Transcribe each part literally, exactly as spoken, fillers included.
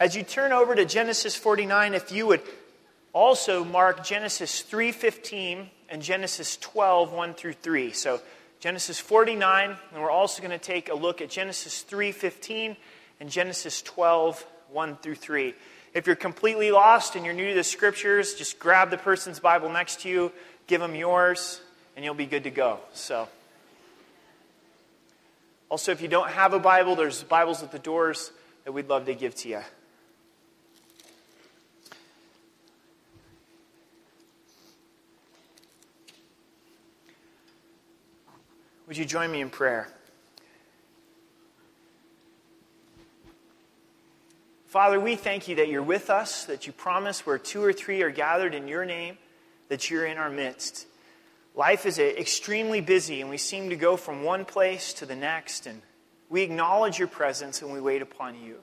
As you turn over to Genesis forty-nine, if you would also mark Genesis three fifteen and Genesis twelve, one through three. So Genesis forty-nine, and we're also going to take a look at Genesis three fifteen and Genesis twelve, one through three. If you're completely lost and you're new to the Scriptures, just grab the person's Bible next to you, give them yours, and you'll be good to go. So, also, if you don't have a Bible, there's Bibles at the doors that we'd love to give to you. Would you join me in prayer? Father, we thank you that you're with us, that you promise where two or three are gathered in your name, that you're in our midst. Life is extremely busy, and we seem to go from one place to the next, and we acknowledge your presence and we wait upon you.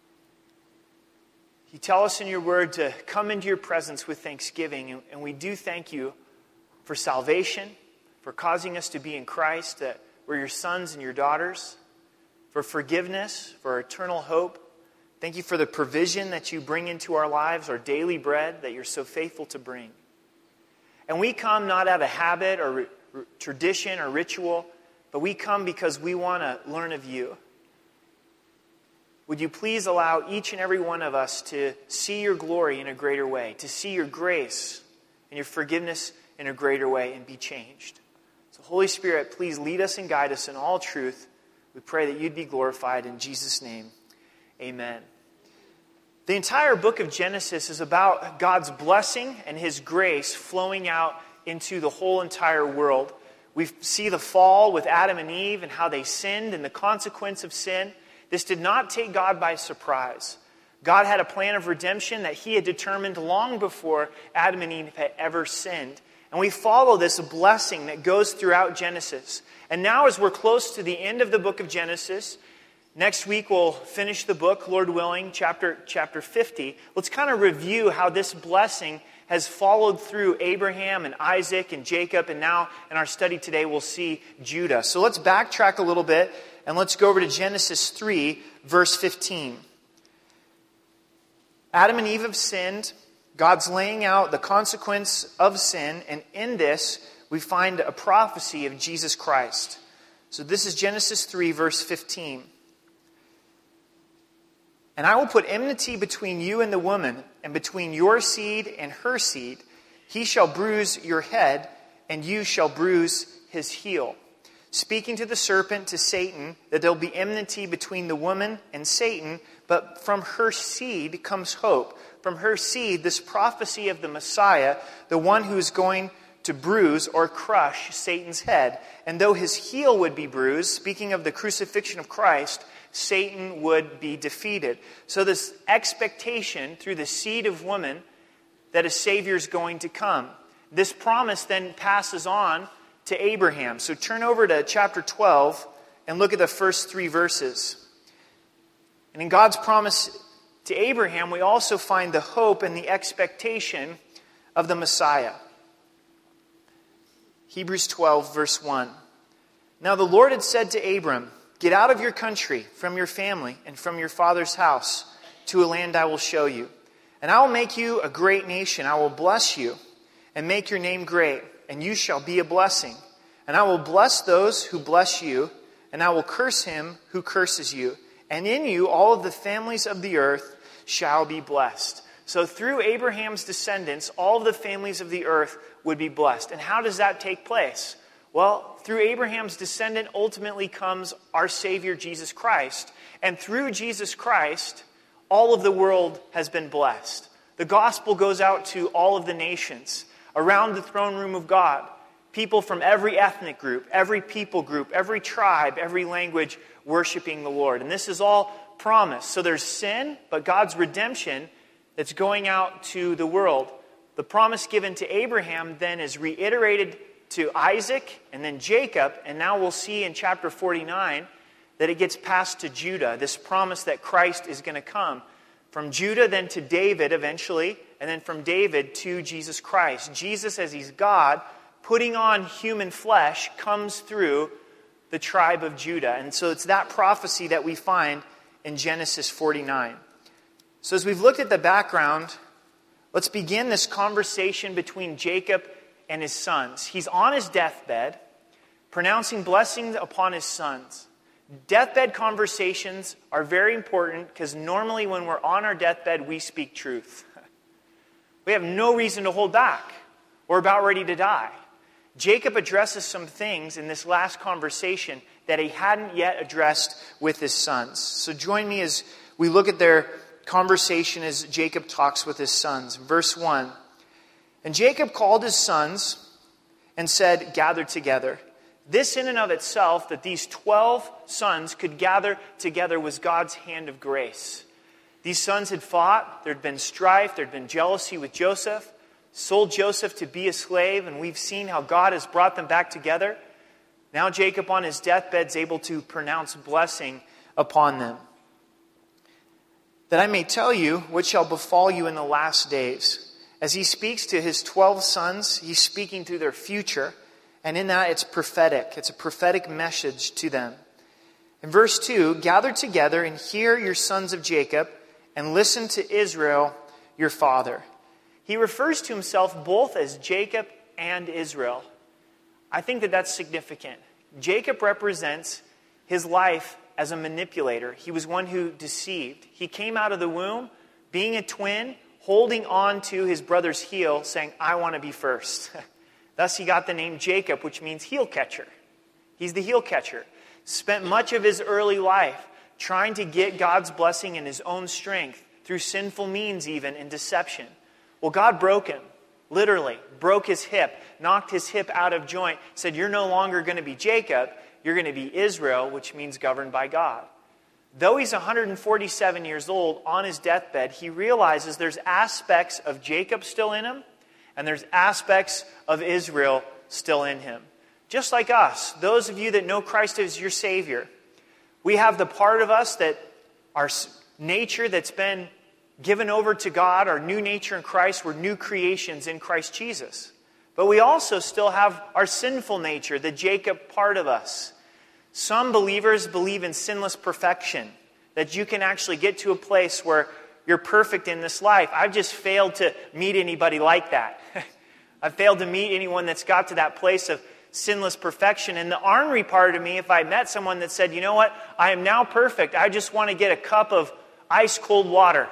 You tell us in your word to come into your presence with thanksgiving, and we do thank you for salvation, for causing us to be in Christ, that we're your sons and your daughters, for forgiveness, for eternal hope. Thank you for the provision that you bring into our lives, our daily bread that you're so faithful to bring. And we come not out of habit or r- tradition or ritual, but we come because we want to learn of you. Would you please allow each and every one of us to see your glory in a greater way, to see your grace and your forgiveness in a greater way and be changed. So Holy Spirit, please lead us and guide us in all truth. We pray that you'd be glorified in Jesus' name. Amen. The entire book of Genesis is about God's blessing and his grace flowing out into the whole entire world. We see the fall with Adam and Eve and how they sinned and the consequence of sin. This did not take God by surprise. God had a plan of redemption that he had determined long before Adam and Eve had ever sinned. And we follow this blessing that goes throughout Genesis. And now as we're close to the end of the book of Genesis, next week we'll finish the book, Lord willing, chapter, chapter fifty. Let's kind of review how this blessing has followed through Abraham and Isaac and Jacob. And now in our study today we'll see Judah. So let's backtrack a little bit and let's go over to Genesis three, verse fifteen. Adam and Eve have sinned. God's laying out the consequence of sin. And in this we find a prophecy of Jesus Christ. So this is Genesis three, verse fifteen. And I will put enmity between you and the woman, and between your seed and her seed. He shall bruise your head, and you shall bruise his heel. Speaking to the serpent, to Satan, that there will be enmity between the woman and Satan, but from her seed comes hope. From her seed, this prophecy of the Messiah, the one who is going to bruise or crush Satan's head. And though his heel would be bruised, speaking of the crucifixion of Christ, Satan would be defeated. So this expectation through the seed of woman that a Savior is going to come. This promise then passes on to Abraham. So turn over to chapter twelve and look at the first three verses. And in God's promise to Abraham, we also find the hope and the expectation of the Messiah. Hebrews twelve, verse one. Now the Lord had said to Abram, get out of your country, from your family, and from your father's house, to a land I will show you. And I will make you a great nation. I will bless you, and make your name great, and you shall be a blessing. And I will bless those who bless you, and I will curse him who curses you. And in you all of the families of the earth shall be blessed. So through Abraham's descendants, all of the families of the earth would be blessed. And how does that take place? Well, through Abraham's descendant ultimately comes our Savior, Jesus Christ. And through Jesus Christ, all of the world has been blessed. The gospel goes out to all of the nations around the throne room of God. People from every ethnic group, every people group, every tribe, every language worshiping the Lord. And this is all promised. So there's sin, but God's redemption that's going out to the world. The promise given to Abraham then is reiterated to Isaac and then Jacob. And now we'll see in chapter forty-nine that it gets passed to Judah. This promise that Christ is going to come. From Judah then to David eventually. And then from David to Jesus Christ. Jesus, as he's God, putting on human flesh, comes through the tribe of Judah. And so it's that prophecy that we find in Genesis forty-nine. So as we've looked at the background, let's begin this conversation between Jacob and his sons. He's on his deathbed, pronouncing blessings upon his sons. Deathbed conversations are very important because normally when we're on our deathbed, we speak truth. We have no reason to hold back. We're about ready to die. Jacob addresses some things in this last conversation that he hadn't yet addressed with his sons. So join me as we look at their conversation as Jacob talks with his sons. Verse one. And Jacob called his sons and said, gather together. This in and of itself, that these twelve sons could gather together, was God's hand of grace. These sons had fought. There had been strife. There had been jealousy with Joseph. Sold Joseph to be a slave, and we've seen how God has brought them back together. Now Jacob on his deathbed is able to pronounce blessing upon them. That I may tell you what shall befall you in the last days. As he speaks to his twelve sons, he's speaking to their future. And in that, it's prophetic. It's a prophetic message to them. In verse two, gather together and hear your sons of Jacob, and listen to Israel, your father. He refers to himself both as Jacob and Israel. I think that that's significant. Jacob represents his life as a manipulator. He was one who deceived. He came out of the womb, being a twin, holding on to his brother's heel, saying, I want to be first. Thus he got the name Jacob, which means heel catcher. He's the heel catcher. Spent much of his early life trying to get God's blessing in his own strength, through sinful means even, and deception. Well, God broke him, literally, broke his hip, knocked his hip out of joint, said, you're no longer going to be Jacob, you're going to be Israel, which means governed by God. Though he's one hundred forty-seven years old, on his deathbed, he realizes there's aspects of Jacob still in him, and there's aspects of Israel still in him. Just like us, those of you that know Christ as your Savior, we have the part of us that our nature that's been given over to God, our new nature in Christ. We're new creations in Christ Jesus. But we also still have our sinful nature, the Jacob part of us. Some believers believe in sinless perfection, that you can actually get to a place where you're perfect in this life. I've just failed to meet anybody like that. I've failed to meet anyone that's got to that place of sinless perfection. And the ornery part of me, if I met someone that said, you know what, I am now perfect. I just want to get a cup of ice cold water,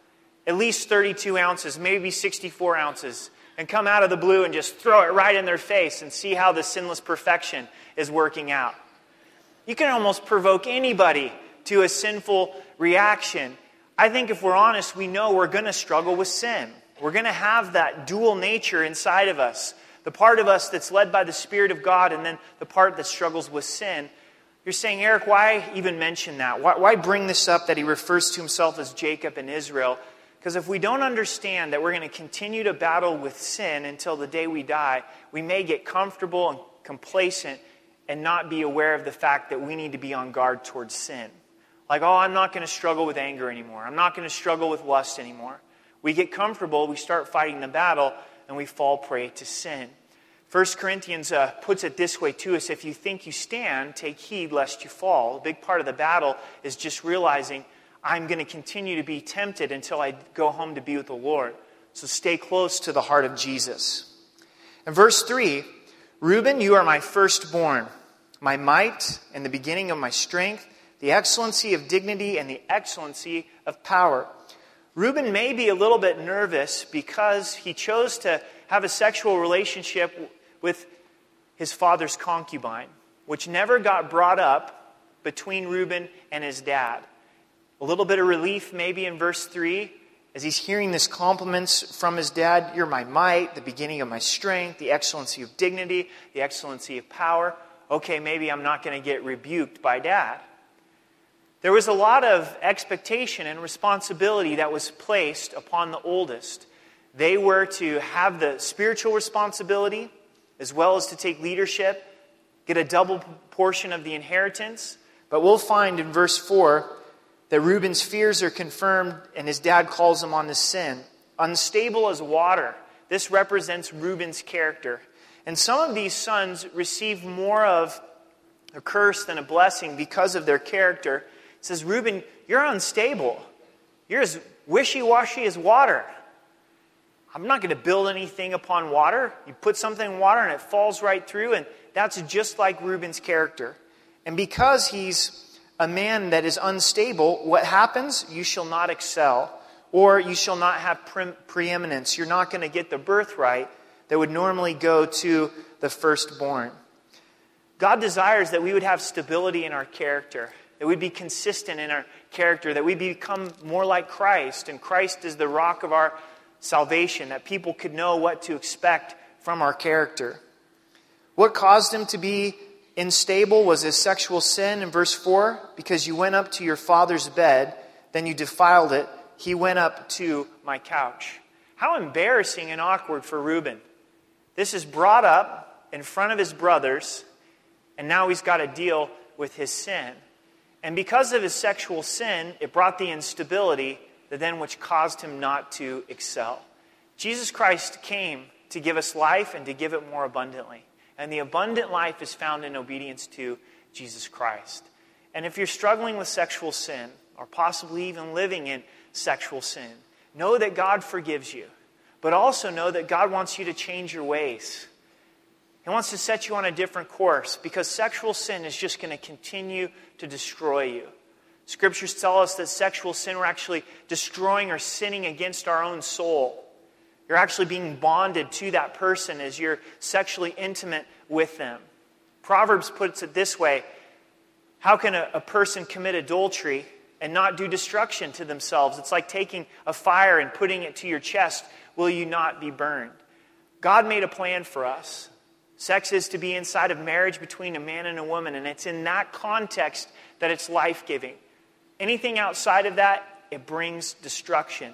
at least thirty-two ounces, maybe sixty-four ounces, and come out of the blue and just throw it right in their face and see how the sinless perfection is working out. You can almost provoke anybody to a sinful reaction. I think if we're honest, we know we're going to struggle with sin. We're going to have that dual nature inside of us. The part of us that's led by the Spirit of God, and then the part that struggles with sin. You're saying, Eric, why even mention that? Why, why bring this up that he refers to himself as Jacob and Israel? Because if we don't understand that we're going to continue to battle with sin until the day we die, we may get comfortable and complacent and not be aware of the fact that we need to be on guard towards sin. Like, oh, I'm not going to struggle with anger anymore. I'm not going to struggle with lust anymore. We get comfortable, we start fighting the battle, and we fall prey to sin. First Corinthians uh, puts it this way to us: if you think you stand, take heed lest you fall. A big part of the battle is just realizing I'm going to continue to be tempted until I go home to be with the Lord. So stay close to the heart of Jesus. In verse three, Reuben, you are my firstborn, my might and the beginning of my strength, the excellency of dignity and the excellency of power. Reuben may be a little bit nervous because he chose to have a sexual relationship with his father's concubine, which never got brought up between Reuben and his dad. A little bit of relief maybe in verse three, as he's hearing this compliments from his dad. You're my might, the beginning of my strength, the excellency of dignity, the excellency of power. Okay, maybe I'm not going to get rebuked by dad. There was a lot of expectation and responsibility that was placed upon the oldest. They were to have the spiritual responsibility as well as to take leadership, get a double portion of the inheritance. But we'll find in verse four that Reuben's fears are confirmed and his dad calls him on the sin. Unstable as water. This represents Reuben's character. And some of these sons received more of a curse than a blessing because of their character. It says, Reuben, you're unstable. You're as wishy-washy as water. I'm not going to build anything upon water. You put something in water and it falls right through, and that's just like Reuben's character. And because he's a man that is unstable, what happens? You shall not excel, or you shall not have pre- preeminence. You're not going to get the birthright that would normally go to the firstborn. God desires that we would have stability in our character, that we'd be consistent in our character, that we become more like Christ, and Christ is the rock of our salvation, that people could know what to expect from our character. What caused him to be unstable was his sexual sin in verse four. Because you went up to your father's bed, then you defiled it. He went up to my couch. How embarrassing and awkward for Reuben. This is brought up in front of his brothers, and now he's got to deal with his sin. And because of his sexual sin, it brought the instability that then which caused him not to excel. Jesus Christ came to give us life and to give it more abundantly. And the abundant life is found in obedience to Jesus Christ. And if you're struggling with sexual sin, or possibly even living in sexual sin, know that God forgives you. But also know that God wants you to change your ways. He wants to set you on a different course, because sexual sin is just going to continue to destroy you. Scriptures tell us that sexual sin, we're actually destroying or sinning against our own soul. You're actually being bonded to that person as you're sexually intimate with them. Proverbs puts it this way: how can a, a person commit adultery and not do destruction to themselves? It's like taking a fire and putting it to your chest. Will you not be burned? God made a plan for us. Sex is to be inside of marriage between a man and a woman, and it's in that context that it's life-giving. Anything outside of that, it brings destruction.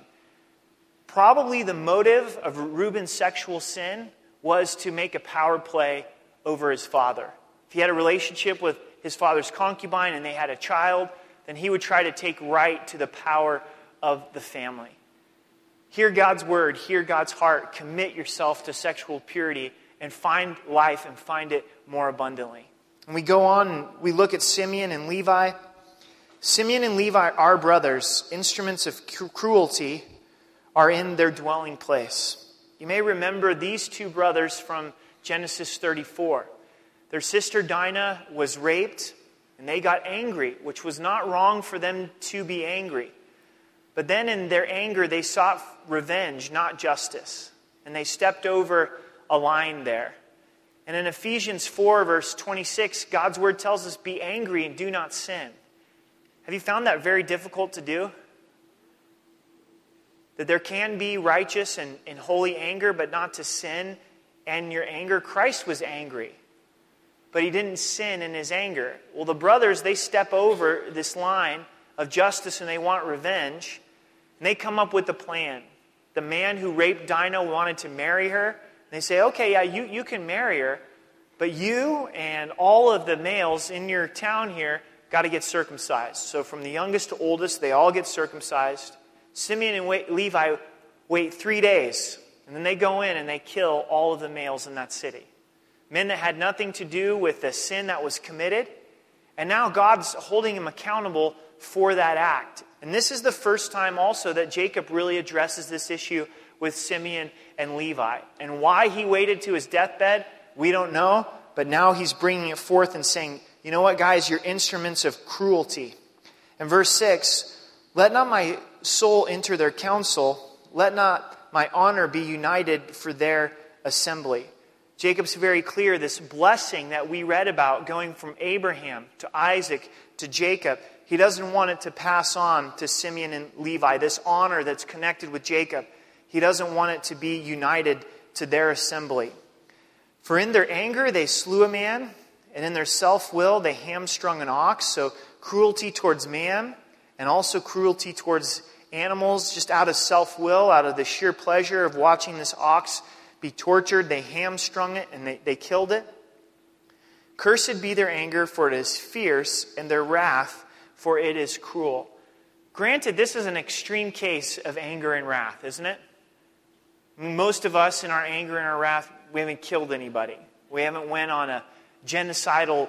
Probably the motive of Reuben's sexual sin was to make a power play over his father. If he had a relationship with his father's concubine and they had a child, then he would try to take right to the power of the family. Hear God's word, hear God's heart, commit yourself to sexual purity, and find life and find it more abundantly. And we go on and we look at Simeon and Levi. Simeon and Levi are brothers. Instruments of cruelty are in their dwelling place. You may remember these two brothers from Genesis thirty-four. Their sister Dinah was raped, and they got angry, which was not wrong for them to be angry. But then in their anger, they sought revenge, not justice. And they stepped over a line there. And in Ephesians four, verse twenty-six, God's word tells us, be angry and do not sin. Have you found that very difficult to do? That there can be righteous and, and holy anger, but not to sin and your anger. Christ was angry, but he didn't sin in his anger. Well, the brothers, they step over this line of justice and they want revenge. And they come up with a plan. The man who raped Dinah wanted to marry her. And they say, okay, yeah, you, you can marry her, but you and all of the males in your town here got to get circumcised. So from the youngest to oldest, they all get circumcised. Simeon and Levi wait three days. And then they go in and they kill all of the males in that city. Men that had nothing to do with the sin that was committed. And now God's holding him accountable for that act. And this is the first time also that Jacob really addresses this issue with Simeon and Levi. And why he waited to his deathbed, we don't know. But now he's bringing it forth and saying, you know what, guys, you're instruments of cruelty. And verse six, let not my soul enter their council. Let not my honor be united for their assembly. Jacob's very clear, this blessing that we read about going from Abraham to Isaac to Jacob, he doesn't want it to pass on to Simeon and Levi. This honor that's connected with Jacob, he doesn't want it to be united to their assembly. For in their anger they slew a man, and in their self-will they hamstrung an ox. So cruelty towards man, and also cruelty towards animals, just out of self-will, out of the sheer pleasure of watching this ox be tortured. They hamstrung it and they, they killed it. Cursed be their anger, for it is fierce, and their wrath, for it is cruel. Granted, this is an extreme case of anger and wrath, isn't it? I mean, most of us in our anger and our wrath, we haven't killed anybody. We haven't went on a genocidal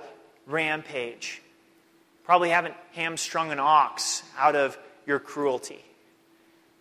rampage. Probably haven't hamstrung an ox out of your cruelty.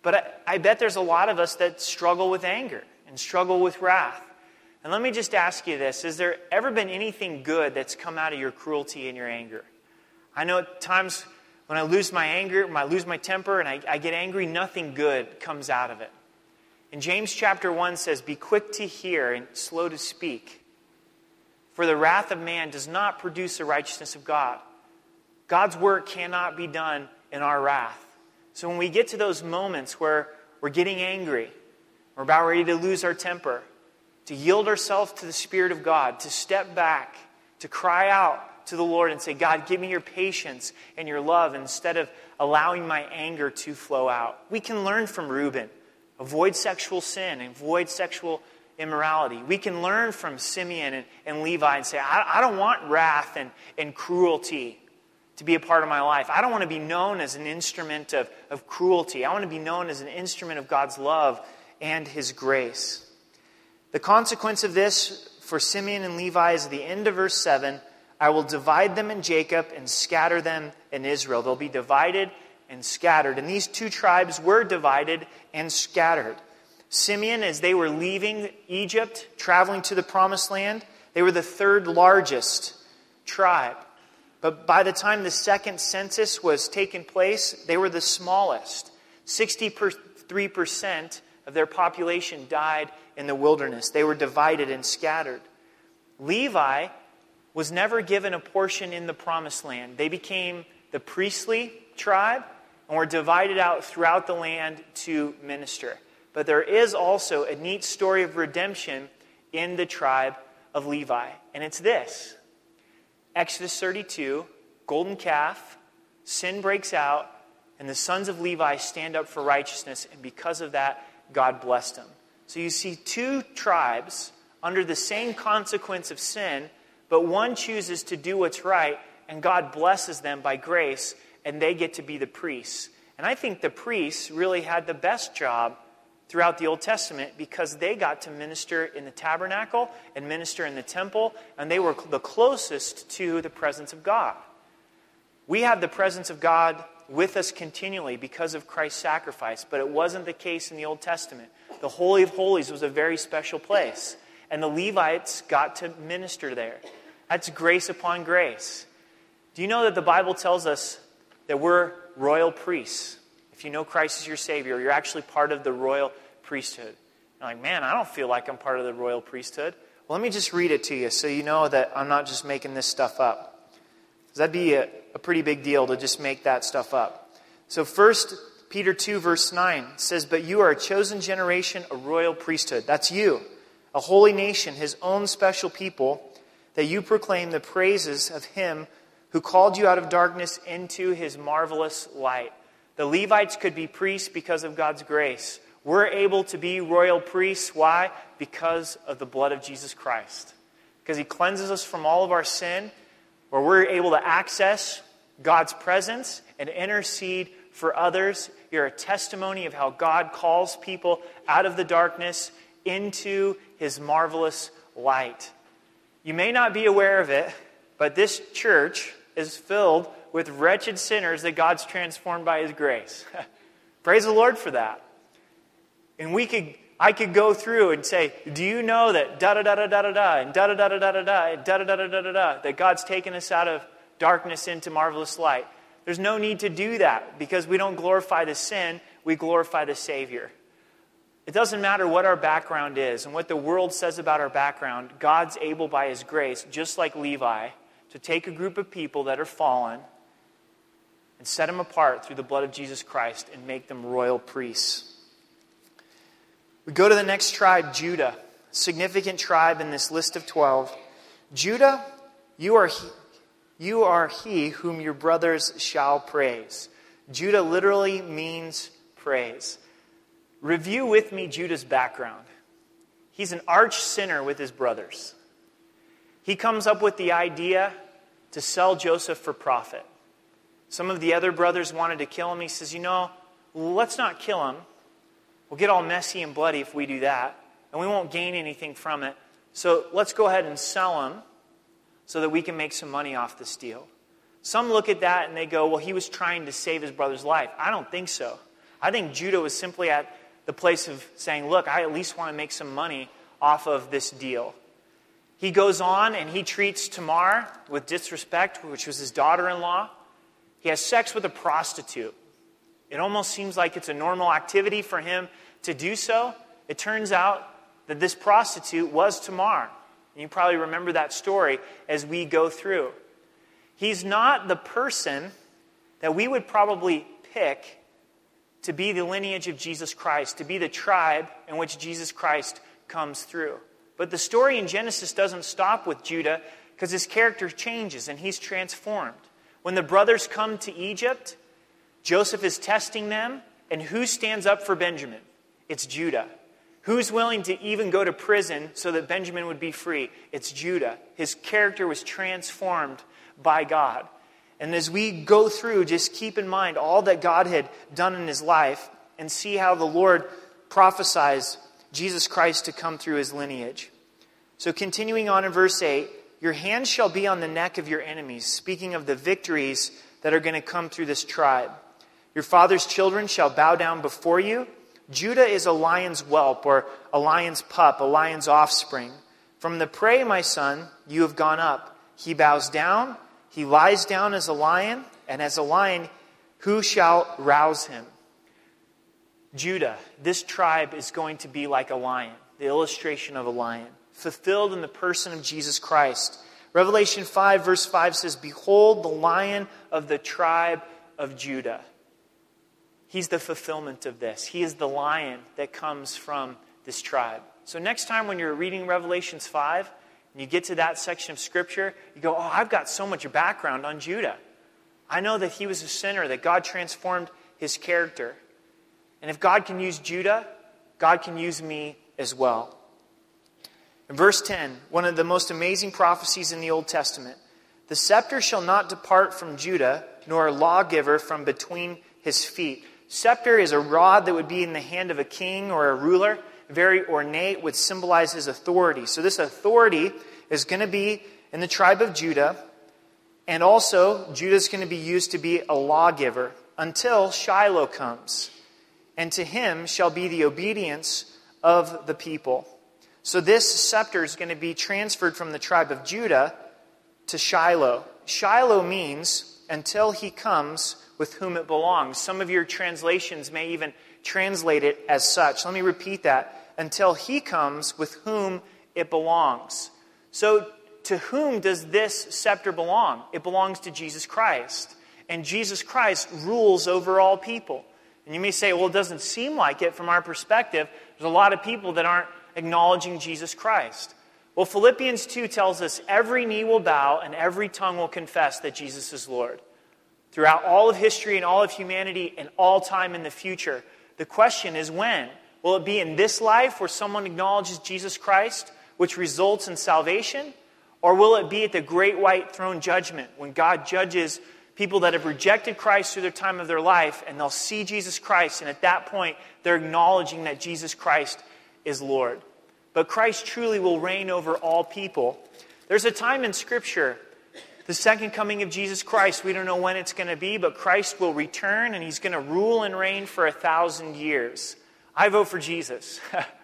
But I, I bet there's a lot of us that struggle with anger and struggle with wrath. And let me just ask you this. Has there ever been anything good that's come out of your cruelty and your anger? I know at times when I lose my anger, when I lose my temper and I, I get angry, nothing good comes out of it. And James chapter one says, be quick to hear and slow to speak. For the wrath of man does not produce the righteousness of God. God's work cannot be done in our wrath. So when we get to those moments where we're getting angry, we're about ready to lose our temper, to yield ourselves to the Spirit of God, to step back, to cry out to the Lord and say, God, give me your patience and your love instead of allowing my anger to flow out. We can learn from Reuben. Avoid sexual sin, avoid sexual immorality. We can learn from Simeon and, and Levi and say, I, I don't want wrath and, and cruelty to be a part of my life. I don't want to be known as an instrument of, of cruelty. I want to be known as an instrument of God's love and His grace. The consequence of this for Simeon and Levi is at the end of verse seven, I will divide them in Jacob and scatter them in Israel. They'll be divided and scattered. And these two tribes were divided and scattered. Simeon, as they were leaving Egypt, traveling to the Promised Land, they were the third largest tribe. But by the time the second census was taking place, they were the smallest. sixty-three percent of their population died in the wilderness. They were divided and scattered. Levi was never given a portion in the Promised Land. They became the priestly tribe and were divided out throughout the land to minister. But there is also a neat story of redemption in the tribe of Levi. And it's this. Exodus thirty-two, golden calf, sin breaks out, and the sons of Levi stand up for righteousness. And because of that, God blessed them. So you see two tribes under the same consequence of sin, but one chooses to do what's right, and God blesses them by grace, and they get to be the priests. And I think the priests really had the best job throughout the Old Testament because they got to minister in the tabernacle and minister in the temple, and they were the closest to the presence of God. We have the presence of God with us continually because of Christ's sacrifice, but it wasn't the case in the Old Testament. The Holy of Holies was a very special place, and the Levites got to minister there. That's grace upon grace. Do you know that the Bible tells us that we're royal priests? If you know Christ as your Savior, you're actually part of the royal priesthood. You're like, man, I don't feel like I'm part of the royal priesthood. Well, let me just read it to you so you know that I'm not just making this stuff up. Because that'd be a, a pretty big deal to just make that stuff up. So First Peter two verse nine says, but you are a chosen generation, a royal priesthood. That's you. A holy nation, His own special people, that you proclaim the praises of Him who called you out of darkness into His marvelous light. The Levites could be priests because of God's grace. We're able to be royal priests. Why? Because of the blood of Jesus Christ. Because He cleanses us from all of our sin, where we're able to access God's presence and intercede for others. You're a testimony of how God calls people out of the darkness into His marvelous light. You may not be aware of it, but this church is filled with wretched sinners that God's transformed by His grace. Praise the Lord for that. And we could, I could go through and say, do you know that da da da da da da da and da da da da da da da and da da da da da da da that God's taken us out of darkness into marvelous light? There's no need to do that because we don't glorify the sin, we glorify the Savior. It doesn't matter what our background is and what the world says about our background. God's able by His grace, just like Levi, to take a group of people that are fallen and set them apart through the blood of Jesus Christ and make them royal priests. We go to the next tribe, Judah, significant tribe in this list of twelve. Judah, you are he, you are he whom your brothers shall praise. Judah literally means praise. Review with me Judah's background. He's an arch sinner with his brothers. He comes up with the idea to sell Joseph for profit. Some of the other brothers wanted to kill him. He says, you know, let's not kill him. We'll get all messy and bloody if we do that, and we won't gain anything from it. So let's go ahead and sell him so that we can make some money off this deal. Some look at that and they go, well, he was trying to save his brother's life. I don't think so. I think Judah was simply at the place of saying, look, I at least want to make some money off of this deal. He goes on and he treats Tamar with disrespect, which was his daughter-in-law. He has sex with a prostitute. It almost seems like it's a normal activity for him to do so. It turns out that this prostitute was Tamar. And you probably remember that story as we go through. He's not the person that we would probably pick to be the lineage of Jesus Christ, to be the tribe in which Jesus Christ comes through. But the story in Genesis doesn't stop with Judah because his character changes and he's transformed. When the brothers come to Egypt, Joseph is testing them, and who stands up for Benjamin? It's Judah. Who's willing to even go to prison so that Benjamin would be free? It's Judah. His character was transformed by God. And as we go through, just keep in mind all that God had done in his life and see how the Lord prophesies Jesus Christ to come through his lineage. So continuing on in verse eight, your hand shall be on the neck of your enemies, speaking of the victories that are going to come through this tribe. Your father's children shall bow down before you. Judah is a lion's whelp, or a lion's pup, a lion's offspring. From the prey, my son, you have gone up. He bows down, he lies down as a lion, and as a lion, who shall rouse him? Judah, this tribe is going to be like a lion, the illustration of a lion, fulfilled in the person of Jesus Christ. Revelation five, verse five says, behold the lion of the tribe of Judah. He's the fulfillment of this. He is the lion that comes from this tribe. So next time when you're reading Revelations five, and you get to that section of Scripture, you go, oh, I've got so much background on Judah. I know that he was a sinner, that God transformed his character. And if God can use Judah, God can use me as well. In verse ten, one of the most amazing prophecies in the Old Testament, the scepter shall not depart from Judah, nor a lawgiver from between his feet. Scepter is a rod that would be in the hand of a king or a ruler, very ornate, would symbolize his authority. So this authority is going to be in the tribe of Judah, and also Judah is going to be used to be a lawgiver until Shiloh comes. And to him shall be the obedience of the people. So this scepter is going to be transferred from the tribe of Judah to Shiloh. Shiloh means until he comes with whom it belongs. Some of your translations may even translate it as such. Let me repeat that. Until he comes with whom it belongs. So to whom does this scepter belong? It belongs to Jesus Christ. And Jesus Christ rules over all people. And you may say, well, it doesn't seem like it from our perspective. There's a lot of people that aren't acknowledging Jesus Christ. Well, Philippians two tells us every knee will bow and every tongue will confess that Jesus is Lord. Throughout all of history and all of humanity and all time in the future. The question is when? Will it be in this life where someone acknowledges Jesus Christ, which results in salvation? Or will it be at the great white throne judgment when God judges people that have rejected Christ through their time of their life, and they'll see Jesus Christ, and at that point, they're acknowledging that Jesus Christ is Lord. But Christ truly will reign over all people. There's a time in Scripture, the second coming of Jesus Christ, we don't know when it's going to be, but Christ will return, and he's going to rule and reign for a thousand years. I vote for Jesus.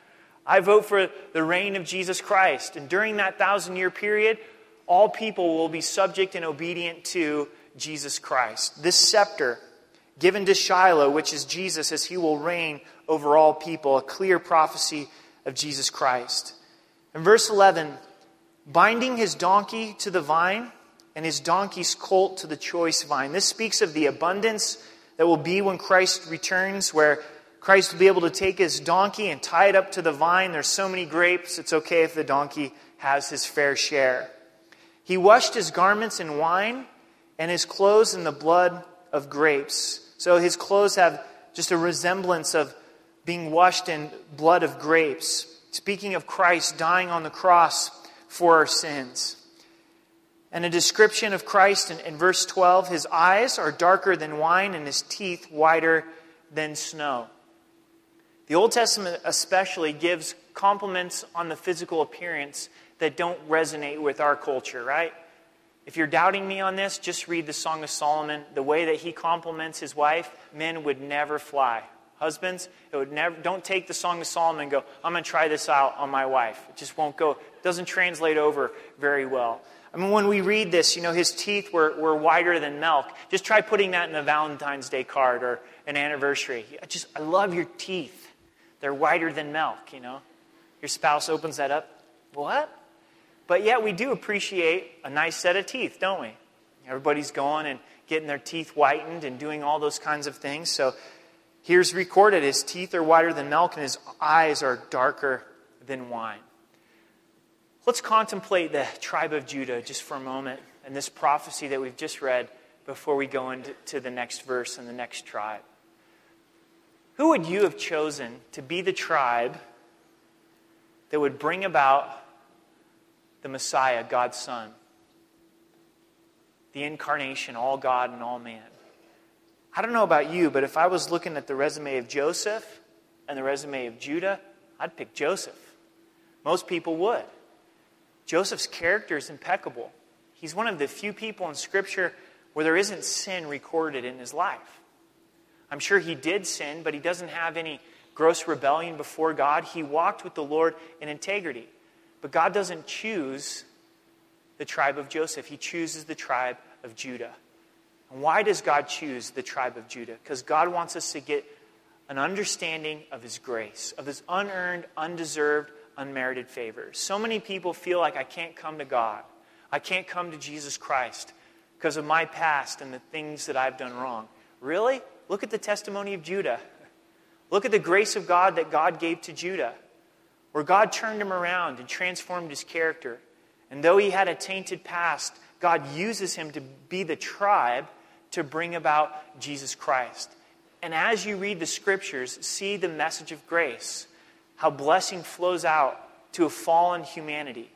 I vote for the reign of Jesus Christ. And during that thousand-year period, all people will be subject and obedient to Jesus Christ. This scepter given to Shiloh, which is Jesus, as he will reign over all people, a clear prophecy of Jesus Christ. In verse eleven, binding his donkey to the vine and his donkey's colt to the choice vine. This speaks of the abundance that will be when Christ returns, where Christ will be able to take his donkey and tie it up to the vine. There's so many grapes, it's okay if the donkey has his fair share. He washed his garments in wine and his clothes in the blood of grapes. So his clothes have just a resemblance of being washed in blood of grapes. Speaking of Christ dying on the cross for our sins. And a description of Christ in, in verse twelve, his eyes are darker than wine and his teeth whiter than snow. The Old Testament especially gives compliments on the physical appearance that don't resonate with our culture, right? If you're doubting me on this, just read the Song of Solomon. The way that he compliments his wife, men would never fly. Husbands, it would never, don't take the Song of Solomon and go, I'm going to try this out on my wife. It just won't go. It doesn't translate over very well. I mean, when we read this, you know, his teeth were, were whiter than milk. Just try putting that in a Valentine's Day card or an anniversary. I just, I love your teeth. They're whiter than milk, you know. Your spouse opens that up. What? But yet we do appreciate a nice set of teeth, don't we? Everybody's going and getting their teeth whitened and doing all those kinds of things. So here's recorded, his teeth are whiter than milk and his eyes are darker than wine. Let's contemplate the tribe of Judah just for a moment and this prophecy that we've just read before we go into to the next verse and the next tribe. Who would you have chosen to be the tribe that would bring about the Messiah, God's Son? The incarnation, all God and all man. I don't know about you, but if I was looking at the resume of Joseph and the resume of Judah, I'd pick Joseph. Most people would. Joseph's character is impeccable. He's one of the few people in Scripture where there isn't sin recorded in his life. I'm sure he did sin, but he doesn't have any gross rebellion before God. He walked with the Lord in integrity. But God doesn't choose the tribe of Joseph. He chooses the tribe of Judah. And why does God choose the tribe of Judah? Because God wants us to get an understanding of His grace, of His unearned, undeserved, unmerited favor. So many people feel like I can't come to God. I can't come to Jesus Christ because of my past and the things that I've done wrong. Really? Look at the testimony of Judah. Look at the grace of God that God gave to Judah, where God turned him around and transformed his character. And though he had a tainted past, God uses him to be the tribe to bring about Jesus Christ. And as you read the Scriptures, see the message of grace, how blessing flows out to a fallen humanity.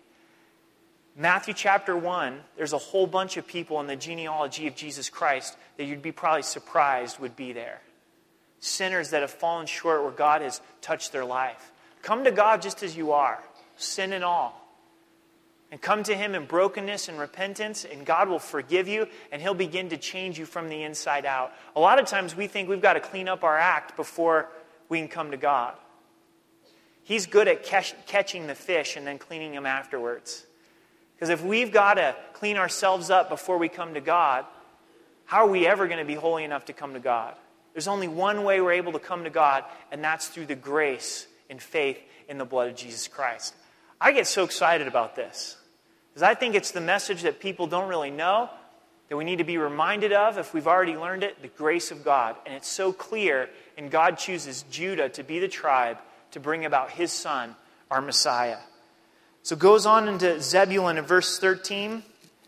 Matthew chapter one, there's a whole bunch of people in the genealogy of Jesus Christ that you'd be probably surprised would be there. Sinners that have fallen short where God has touched their life. Come to God just as you are, sin and all. And come to Him in brokenness and repentance, and God will forgive you, and He'll begin to change you from the inside out. A lot of times we think we've got to clean up our act before we can come to God. He's good at catch, catching the fish and then cleaning them afterwards. Because if we've got to clean ourselves up before we come to God, how are we ever going to be holy enough to come to God? There's only one way we're able to come to God, and that's through the grace and faith in the blood of Jesus Christ. I get so excited about this, because I think it's the message that people don't really know, that we need to be reminded of if we've already learned it, the grace of God. And it's so clear, and God chooses Judah to be the tribe to bring about His Son, our Messiah. So it goes on into Zebulun in verse thirteen.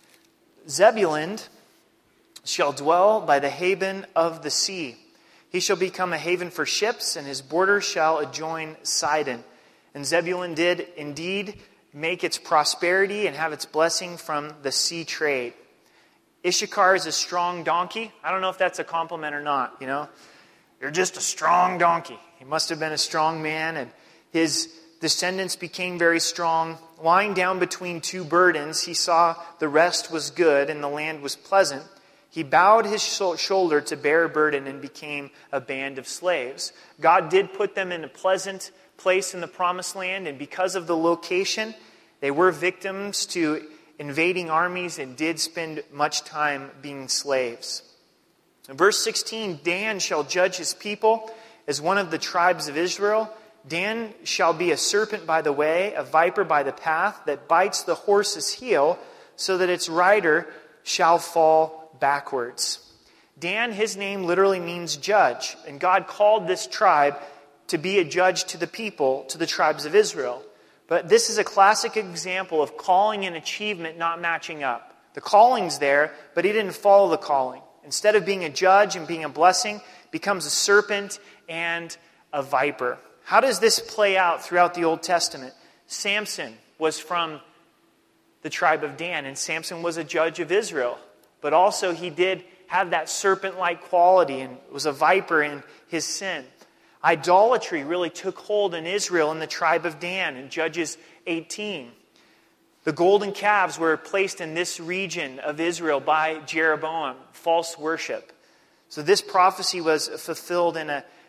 Zebulun shall dwell by the haven of the sea. He shall become a haven for ships, and his border shall adjoin Sidon. And Zebulun did indeed make its prosperity and have its blessing from the sea trade. Issachar is a strong donkey. I don't know if that's a compliment or not, you know. You're just a strong donkey. He must have been a strong man, and his descendants became very strong. Lying down between two burdens, he saw the rest was good and the land was pleasant. He bowed his shoulder to bear a burden and became a band of slaves. God did put them in a pleasant place in the promised land, and because of the location, they were victims to invading armies and did spend much time being slaves. In verse sixteen, Dan shall judge his people as one of the tribes of Israel. Dan shall be a serpent by the way, a viper by the path, that bites the horse's heel, so that its rider shall fall backwards. Dan, his name literally means judge, and God called this tribe to be a judge to the people, to the tribes of Israel. But this is a classic example of calling and achievement not matching up. The calling's there, but he didn't follow the calling. Instead of being a judge and being a blessing, becomes a serpent and a viper. How does this play out throughout the Old Testament? Samson was from the tribe of Dan, and Samson was a judge of Israel. But also he did have that serpent-like quality and was a viper in his sin. Idolatry really took hold in Israel in the tribe of Dan in Judges eighteen. The golden calves were placed in this region of Israel by Jeroboam, false worship. So this prophecy was fulfilled in a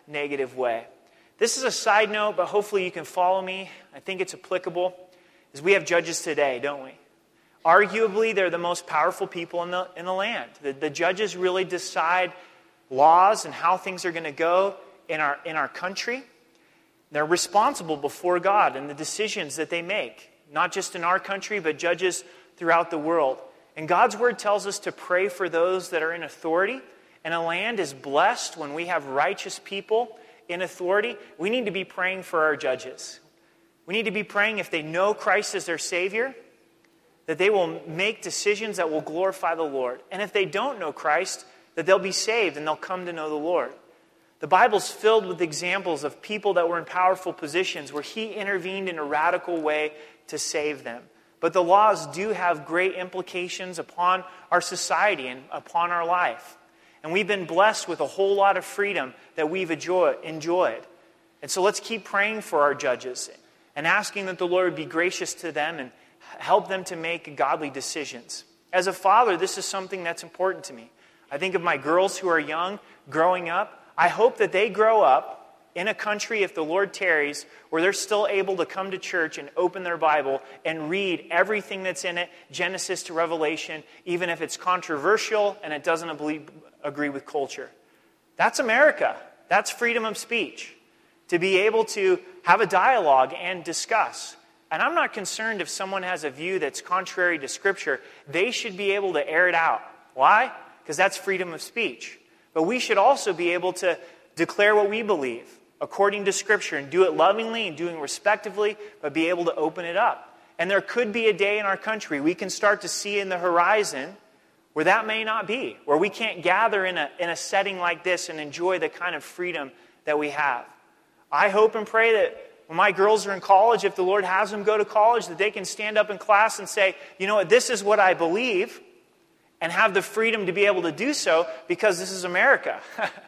negative way. This is a side note, but hopefully you can follow me. I think it's applicable. Is we have judges today, don't we? Arguably, they're the most powerful people in the, in the land. The, the judges really decide laws and how things are going to go in our, in our country. They're responsible before God in the decisions that they make, not just in our country, but judges throughout the world. And God's word tells us to pray for those that are in authority. And a land is blessed when we have righteous people in authority. We need to be praying for our judges. We need to be praying if they know Christ as their Savior, that they will make decisions that will glorify the Lord. And if they don't know Christ, that they'll be saved and they'll come to know the Lord. The Bible's filled with examples of people that were in powerful positions where He intervened in a radical way to save them. But the laws do have great implications upon our society and upon our life. And we've been blessed with a whole lot of freedom that we've enjoy, enjoyed. And so let's keep praying for our judges and asking that the Lord would be gracious to them and help them to make godly decisions. As a father, this is something that's important to me. I think of my girls who are young, growing up. I hope that they grow up in a country, if the Lord tarries, where they're still able to come to church and open their Bible and read everything that's in it, Genesis to Revelation, even if it's controversial and it doesn't agree with culture. That's America. That's freedom of speech. To be able to have a dialogue and discuss. And I'm not concerned if someone has a view that's contrary to Scripture. They should be able to air it out. Why? Because that's freedom of speech. But we should also be able to declare what we believe according to Scripture and do it lovingly and doing respectively, but be able to open it up. And there could be a day in our country we can start to see in the horizon where that may not be, where we can't gather in a, in a setting like this and enjoy the kind of freedom that we have. I hope and pray that when my girls are in college, if the Lord has them go to college, that they can stand up in class and say, you know what, this is what I believe, and have the freedom to be able to do so because this is America.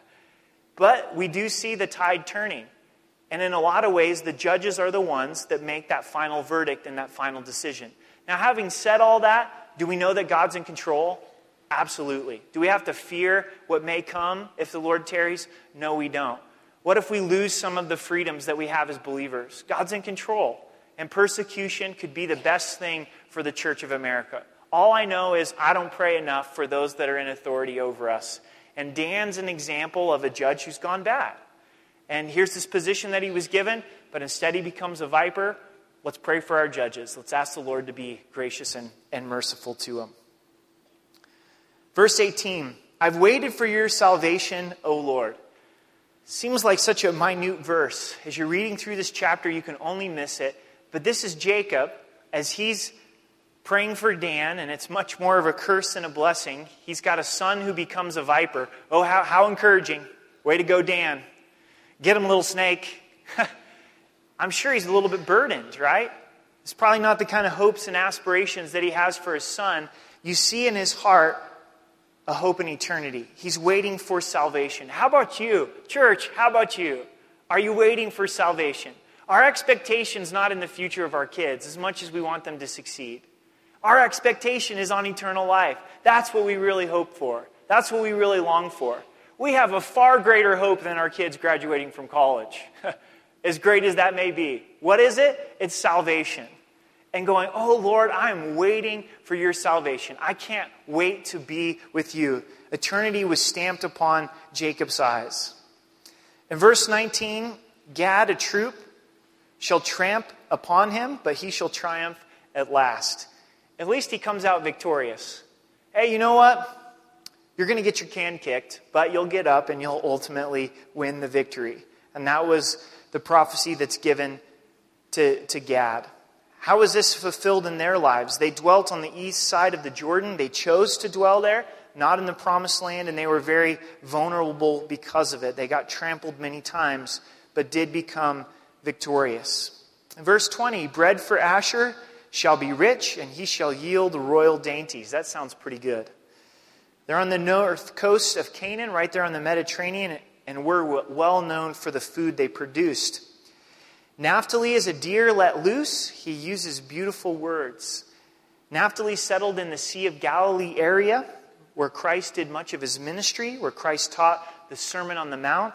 But we do see the tide turning. And in a lot of ways, the judges are the ones that make that final verdict and that final decision. Now, having said all that, do we know that God's in control? Absolutely. Do we have to fear what may come if the Lord tarries? No, we don't. What if we lose some of the freedoms that we have as believers? God's in control. And persecution could be the best thing for the Church of America. All I know is I don't pray enough for those that are in authority over us. And Dan's an example of a judge who's gone bad. And here's this position that he was given, but instead he becomes a viper. Let's pray for our judges. Let's ask the Lord to be gracious and, and merciful to them. Verse eighteen, I've waited for your salvation, O Lord. Seems like such a minute verse. As you're reading through this chapter, you can only miss it. But this is Jacob, as he's praying for Dan, and it's much more of a curse than a blessing. He's got a son who becomes a viper. Oh, how, how encouraging. Way to go, Dan. Get him, little snake. I'm sure he's a little bit burdened, right? It's probably not the kind of hopes and aspirations that he has for his son. You see in his heart a hope in eternity. He's waiting for salvation. How about you? Church, how about you? Are you waiting for salvation? Our expectation's not in the future of our kids as much as we want them to succeed. Our expectation is on eternal life. That's what we really hope for. That's what we really long for. We have a far greater hope than our kids graduating from college. As great as that may be. What is it? It's salvation. And going, oh Lord, I'm waiting for your salvation. I can't wait to be with you. Eternity was stamped upon Jacob's eyes. In verse nineteen, Gad, a troop, shall tramp upon him, but he shall triumph at last. At least he comes out victorious. Hey, you know what? You're going to get your can kicked, but you'll get up and you'll ultimately win the victory. And that was the prophecy that's given to, to Gad. How was this fulfilled in their lives? They dwelt on the east side of the Jordan. They chose to dwell there, not in the promised land, and they were very vulnerable because of it. They got trampled many times, but did become victorious. In verse twenty, bread for Asher shall be rich, and he shall yield royal dainties. That sounds pretty good. They're on the north coast of Canaan, right there on the Mediterranean, and we're well known for the food they produced. Naphtali is a deer let loose. He uses beautiful words. Naphtali settled in the Sea of Galilee area, where Christ did much of his ministry, where Christ taught the Sermon on the Mount.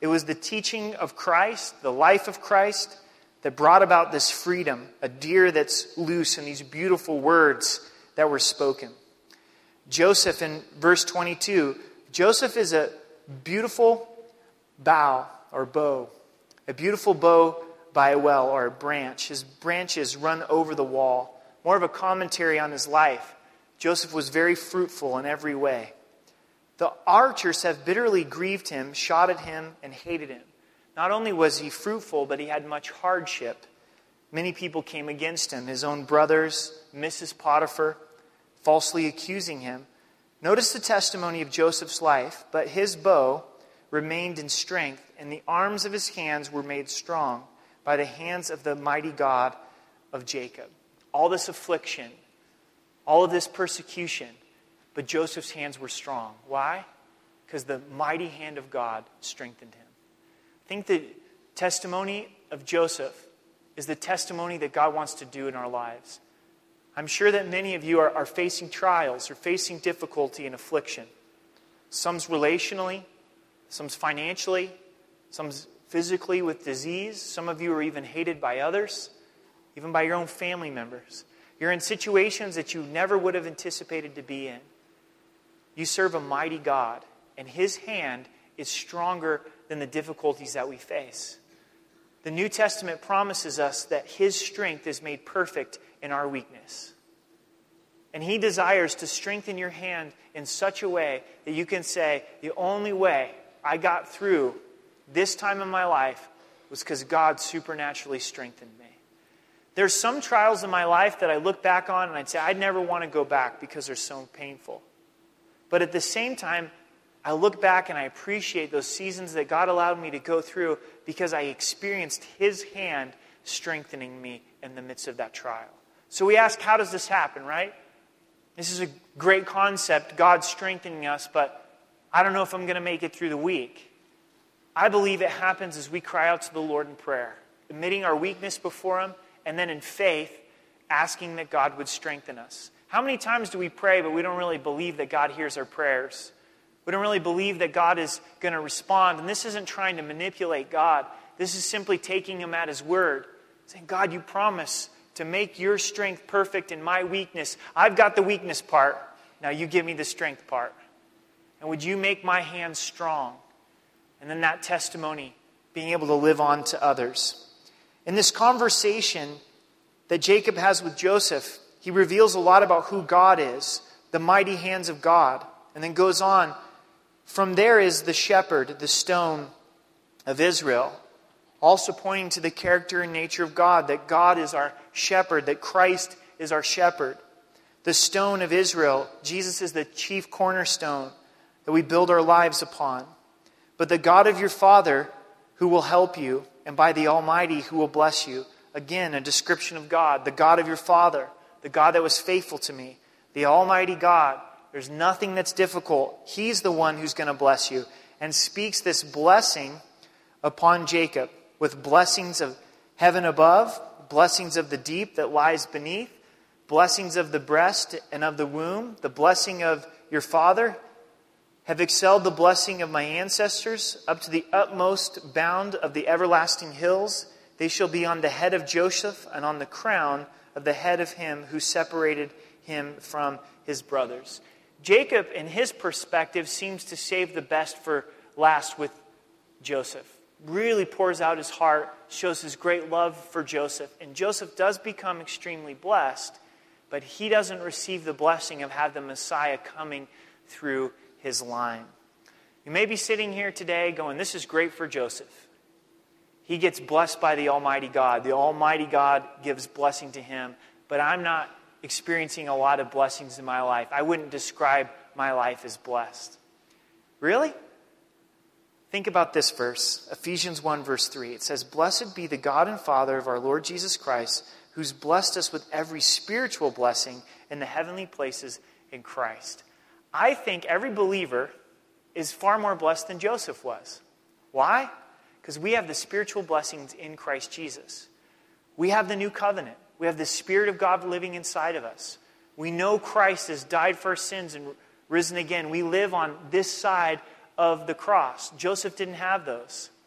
It was the teaching of Christ, the life of Christ, that brought about this freedom, a deer that's loose, and these beautiful words that were spoken. Joseph, in verse twenty-two, Joseph is a beautiful bough or bow, a beautiful bow by a well or a branch. His branches run over the wall. More of a commentary on his life. Joseph was very fruitful in every way. The archers have bitterly grieved him, shot at him, and hated him. Not only was he fruitful, but he had much hardship. Many people came against him, his own brothers, Missus Potiphar, falsely accusing him. Notice the testimony of Joseph's life. But his bow remained in strength, and the arms of his hands were made strong by the hands of the mighty God of Jacob. All this affliction, all of this persecution, but Joseph's hands were strong. Why? Because the mighty hand of God strengthened him. I think the testimony of Joseph is the testimony that God wants to do in our lives. I'm sure that many of you are, are facing trials or facing difficulty and affliction. Some's relationally, some's financially, some's physically with disease. Some of you are even hated by others, even by your own family members. You're in situations that you never would have anticipated to be in. You serve a mighty God, and His hand is stronger than the difficulties that we face. The New Testament promises us that His strength is made perfect in our weakness. And He desires to strengthen your hand in such a way that you can say, the only way I got through this time in my life was because God supernaturally strengthened me. There's some trials in my life that I look back on and I'd say, I'd never want to go back because they're so painful. But at the same time, I look back and I appreciate those seasons that God allowed me to go through because I experienced His hand strengthening me in the midst of that trial. So we ask, how does this happen, right? This is a great concept, God strengthening us, but I don't know if I'm going to make it through the week. I believe it happens as we cry out to the Lord in prayer, admitting our weakness before Him, and then in faith, asking that God would strengthen us. How many times do we pray, but we don't really believe that God hears our prayers? We don't really believe that God is going to respond. And this isn't trying to manipulate God. This is simply taking Him at His word. Saying, God, you promise to make your strength perfect in my weakness. I've got the weakness part. Now you give me the strength part. And would you make my hands strong? And then that testimony being able to live on to others. In this conversation that Jacob has with Joseph, he reveals a lot about who God is, the mighty hands of God. And then goes on, from there is the shepherd, the stone of Israel, also pointing to the character and nature of God, that God is our shepherd, that Christ is our shepherd. The stone of Israel, Jesus is the chief cornerstone that we build our lives upon. But the God of your Father who will help you, and by the Almighty who will bless you. Again, a description of God, the God of your Father, the God that was faithful to me, the Almighty God. There's nothing that's difficult. He's the one who's going to bless you. And speaks this blessing upon Jacob with blessings of heaven above, blessings of the deep that lies beneath, blessings of the breast and of the womb, the blessing of your father have excelled the blessing of my ancestors up to the utmost bound of the everlasting hills. They shall be on the head of Joseph and on the crown of the head of him who separated him from his brothers. Jacob, in his perspective, seems to save the best for last with Joseph. Really pours out his heart, shows his great love for Joseph. And Joseph does become extremely blessed, but he doesn't receive the blessing of having the Messiah coming through his line. You may be sitting here today going, this is great for Joseph. He gets blessed by the Almighty God. The Almighty God gives blessing to him, but I'm not experiencing a lot of blessings in my life. I wouldn't describe my life as blessed. Really? Think about this verse, Ephesians one verse three. It says, blessed be the God and Father of our Lord Jesus Christ, who's blessed us with every spiritual blessing in the heavenly places in Christ. I think every believer is far more blessed than Joseph was. Why? Because we have the spiritual blessings in Christ Jesus. We have the new covenant. We have the Spirit of God living inside of us. We know Christ has died for our sins and risen again. We live on this side of the cross. Joseph didn't have those.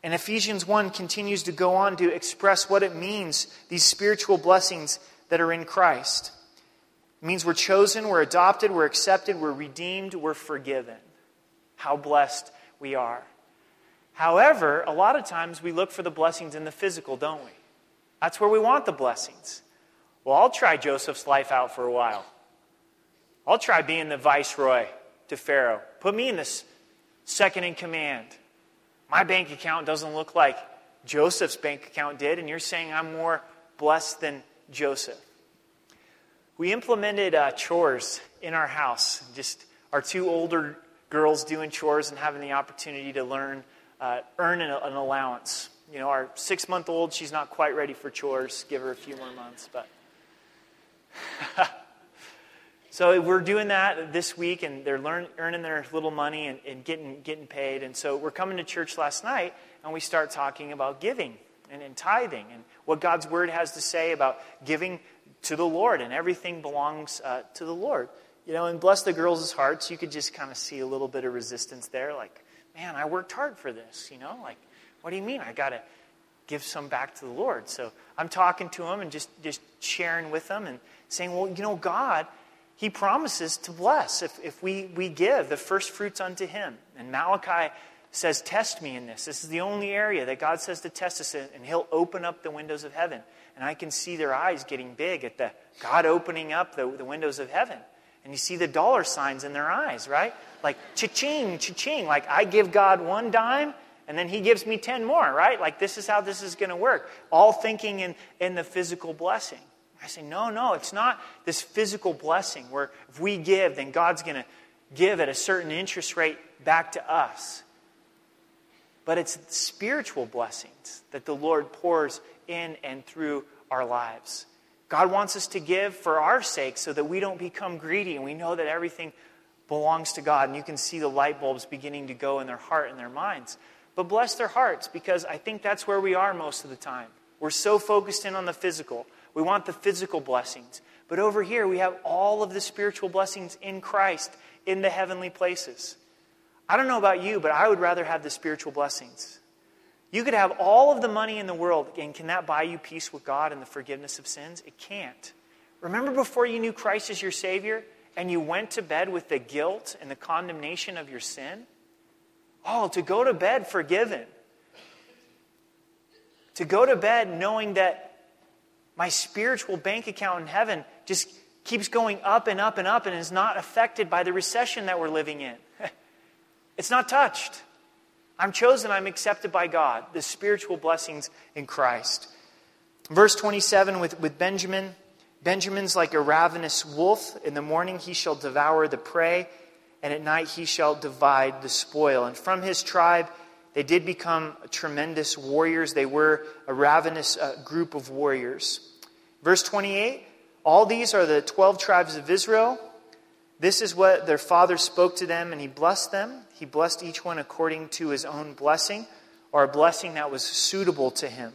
And Ephesians one continues to go on to express what it means, these spiritual blessings that are in Christ. It means we're chosen, we're adopted, we're accepted, we're redeemed, we're forgiven. How blessed we are. However, a lot of times we look for the blessings in the physical, don't we? That's where we want the blessings. Well, I'll try Joseph's life out for a while. I'll try being the viceroy to Pharaoh. Put me in this second in command. My bank account doesn't look like Joseph's bank account did, and you're saying I'm more blessed than Joseph. We implemented uh, chores in our house. Just our two older girls doing chores and having the opportunity to learn, uh, earn an, an allowance. You know, our six-month-old, she's not quite ready for chores. Give her a few more months, but... So we're doing that this week, and they're learn, earning their little money and, and getting getting paid. And so we're coming to church last night, and we start talking about giving and, and tithing and what God's Word has to say about giving to the Lord, and everything belongs uh, to the Lord. You know, and bless the girls' hearts, you could just kind of see a little bit of resistance there. Like, man, I worked hard for this, you know? Like, what do you mean? I got to give some back to the Lord. So I'm talking to them and just, just sharing with them and saying, well, you know, God... He promises to bless if, if we, we give the first fruits unto Him. And Malachi says, test me in this. This is the only area that God says to test us in, and He'll open up the windows of heaven. And I can see their eyes getting big at the God opening up the, the windows of heaven. And you see the dollar signs in their eyes, right? Like, cha-ching, cha-ching. Like, I give God one dime, and then He gives me ten more, right? Like, this is how this is going to work. All thinking in, in the physical blessing. I say, no, no, it's not this physical blessing where if we give, then God's going to give at a certain interest rate back to us. But it's spiritual blessings that the Lord pours in and through our lives. God wants us to give for our sake so that we don't become greedy, and we know that everything belongs to God. And you can see the light bulbs beginning to go in their heart and their minds. But bless their hearts, because I think that's where we are most of the time. We're so focused in on the physical. We want the physical blessings. But over here, we have all of the spiritual blessings in Christ in the heavenly places. I don't know about you, but I would rather have the spiritual blessings. You could have all of the money in the world, and can that buy you peace with God and the forgiveness of sins? It can't. Remember before you knew Christ as your Savior, and you went to bed with the guilt and the condemnation of your sin? Oh, to go to bed forgiven. To go to bed knowing that my spiritual bank account in heaven just keeps going up and up and up and is not affected by the recession that we're living in. It's not touched. I'm chosen, I'm accepted by God. The spiritual blessings in Christ. Verse twenty-seven with, with Benjamin. Benjamin's like a ravenous wolf. In the morning he shall devour the prey, and at night he shall divide the spoil. And from his tribe they did become tremendous warriors. They were a ravenous uh, group of warriors. Verse twenty-eight, all these are the twelve tribes of Israel. This is what their father spoke to them, and he blessed them. He blessed each one according to his own blessing, or a blessing that was suitable to him.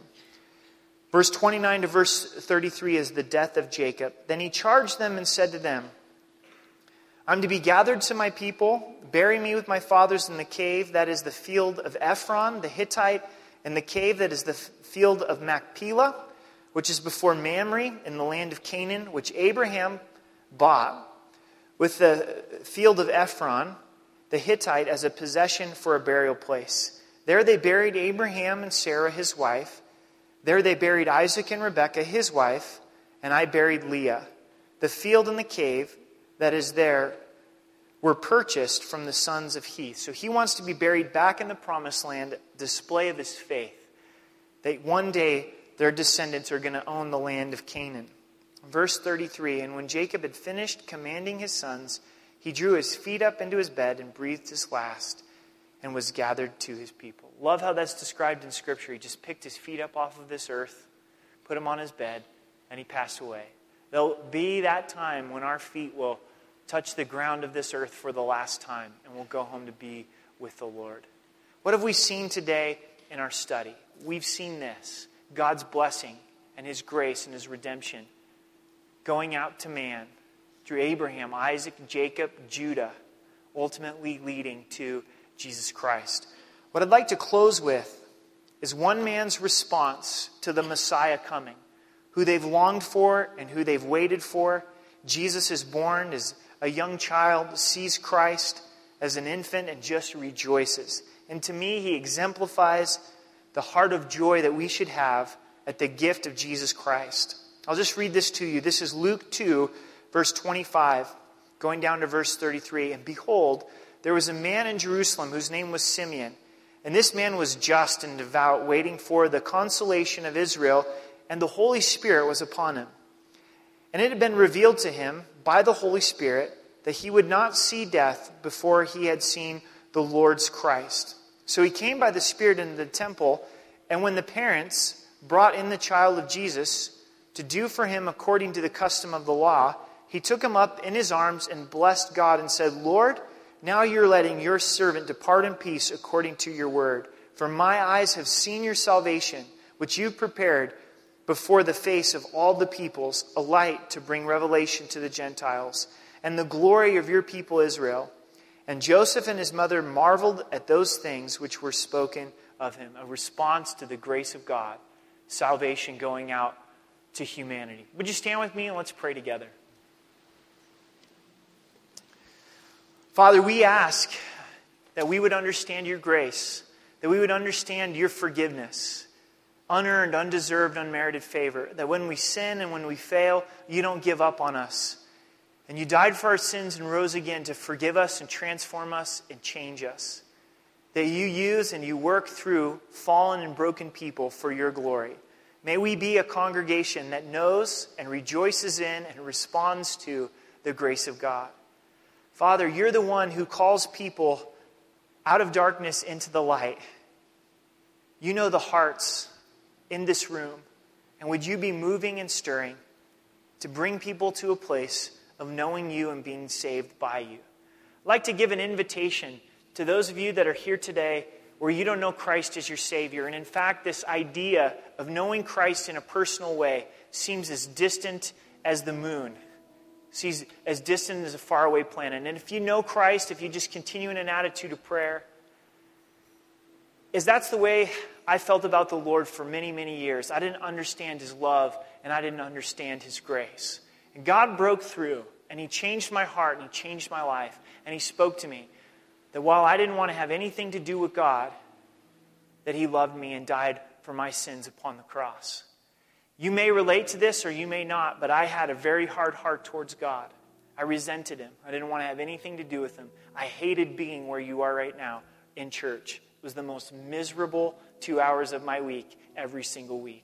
Verse twenty-nine to verse thirty-three is the death of Jacob. Then he charged them and said to them, I'm to be gathered to my people. Bury me with my fathers in the cave that is the field of Ephron, the Hittite, and the cave that is the field of Machpelah, which is before Mamre in the land of Canaan, which Abraham bought, with the field of Ephron, the Hittite, as a possession for a burial place. There they buried Abraham and Sarah, his wife. There they buried Isaac and Rebekah, his wife, and I buried Leah. The field and the cave that is there were purchased from the sons of Heth. So he wants to be buried back in the promised land, display of his faith. That one day their descendants are going to own the land of Canaan. Verse thirty-three, and when Jacob had finished commanding his sons, he drew his feet up into his bed and breathed his last and was gathered to his people. Love how that's described in Scripture. He just picked his feet up off of this earth, put him on his bed, and he passed away. There'll be that time when our feet will touch the ground of this earth for the last time, and we'll go home to be with the Lord. What have we seen today in our study? We've seen this, God's blessing and His grace and His redemption going out to man through Abraham, Isaac, Jacob, Judah, ultimately leading to Jesus Christ. What I'd like to close with is one man's response to the Messiah coming, who they've longed for and who they've waited for. Jesus is born as a young child, sees Christ as an infant, and just rejoices. And to me, he exemplifies the heart of joy that we should have at the gift of Jesus Christ. I'll just read this to you. This is Luke two, verse twenty-five, going down to verse thirty-three. And behold, there was a man in Jerusalem whose name was Simeon. And this man was just and devout, waiting for the consolation of Israel, and the Holy Spirit was upon him. And it had been revealed to him by the Holy Spirit that he would not see death before he had seen the Lord's Christ. So he came by the Spirit into the temple, and when the parents brought in the child of Jesus to do for him according to the custom of the law, he took him up in his arms and blessed God and said, Lord, now you're letting your servant depart in peace according to your word. For my eyes have seen your salvation, which you've prepared before the face of all the peoples, a light to bring revelation to the Gentiles, and the glory of your people Israel. And Joseph and his mother marveled at those things which were spoken of him. A response to the grace of God, salvation going out to humanity. Would you stand with me and let's pray together? Father, we ask that we would understand your grace, that we would understand your forgiveness, unearned, undeserved, unmerited favor, that when we sin and when we fail, you don't give up on us. And you died for our sins and rose again to forgive us and transform us and change us. That you use and you work through fallen and broken people for your glory. May we be a congregation that knows and rejoices in and responds to the grace of God. Father, you're the one who calls people out of darkness into the light. You know the hearts in this room. And would you be moving and stirring to bring people to a place of knowing you and being saved by you? I'd like to give an invitation to those of you that are here today where you don't know Christ as your Savior. And in fact, this idea of knowing Christ in a personal way seems as distant as the moon. Seems as distant as a faraway planet. And if you know Christ, if you just continue in an attitude of prayer, is that's the way I felt about the Lord for many, many years. I didn't understand His love, and I didn't understand His grace. And God broke through, and He changed my heart, and He changed my life. And He spoke to me that while I didn't want to have anything to do with God, that He loved me and died for my sins upon the cross. You may relate to this or you may not, but I had a very hard heart towards God. I resented Him. I didn't want to have anything to do with Him. I hated being where you are right now in church. It was the most miserable two hours of my week every single week.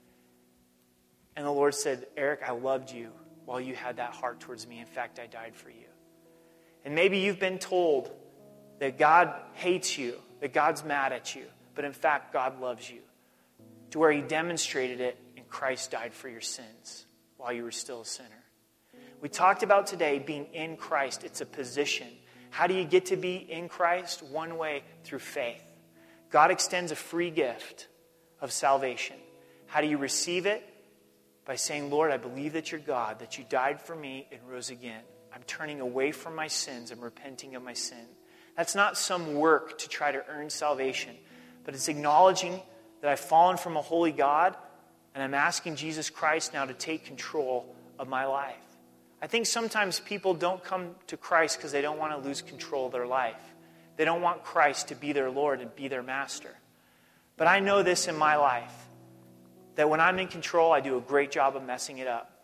And the Lord said, Eric, I loved you while you had that heart towards me. In fact, I died for you. And maybe you've been told that God hates you, that God's mad at you, but in fact, God loves you, to where He demonstrated it. Christ died for your sins while you were still a sinner. We talked about today being in Christ. It's a position. How do you get to be in Christ? One way, through faith. God extends a free gift of salvation. How do you receive it? By saying, Lord, I believe that you're God, that you died for me and rose again. I'm turning away from my sins. I'm repenting of my sin. That's not some work to try to earn salvation, but it's acknowledging that I've fallen from a holy God. And I'm asking Jesus Christ now to take control of my life. I think sometimes people don't come to Christ because they don't want to lose control of their life. They don't want Christ to be their Lord and be their master. But I know this in my life, that when I'm in control, I do a great job of messing it up.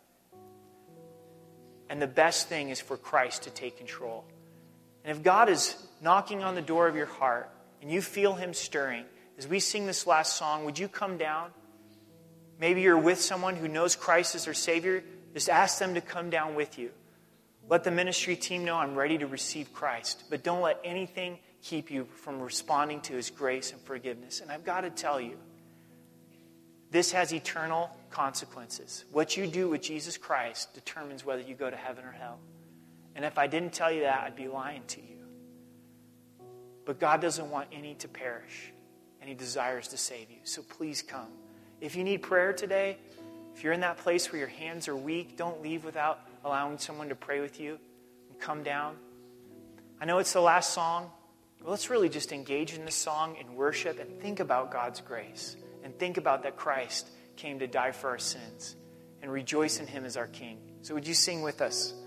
And the best thing is for Christ to take control. And if God is knocking on the door of your heart and you feel Him stirring, as we sing this last song, would you come down? Maybe you're with someone who knows Christ as their Savior. Just ask them to come down with you. Let the ministry team know I'm ready to receive Christ. But don't let anything keep you from responding to His grace and forgiveness. And I've got to tell you, this has eternal consequences. What you do with Jesus Christ determines whether you go to heaven or hell. And if I didn't tell you that, I'd be lying to you. But God doesn't want any to perish. And He desires to save you. So please come. If you need prayer today, if you're in that place where your hands are weak, don't leave without allowing someone to pray with you. And come down. I know it's the last song. But let's really just engage in this song in worship and think about God's grace. And think about that Christ came to die for our sins. And rejoice in him as our King. So would you sing with us?